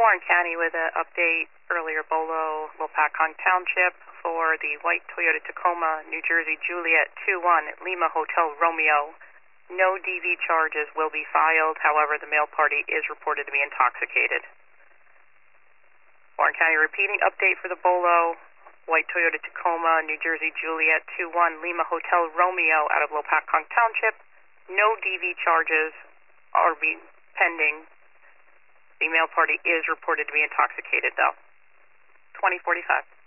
Warren County with an update earlier, Bolo, Lopakong Township for the white Toyota Tacoma, New Jersey Juliet 21 Lima Hotel Romeo. No DV charges will be filed. However, the male party is reported to be intoxicated. Warren County repeating update for the Bolo, white Toyota Tacoma, New Jersey Juliet 21 Lima Hotel Romeo out of Lopakong Township. No DV charges are pending. The male party is reported to be intoxicated, though. 2045.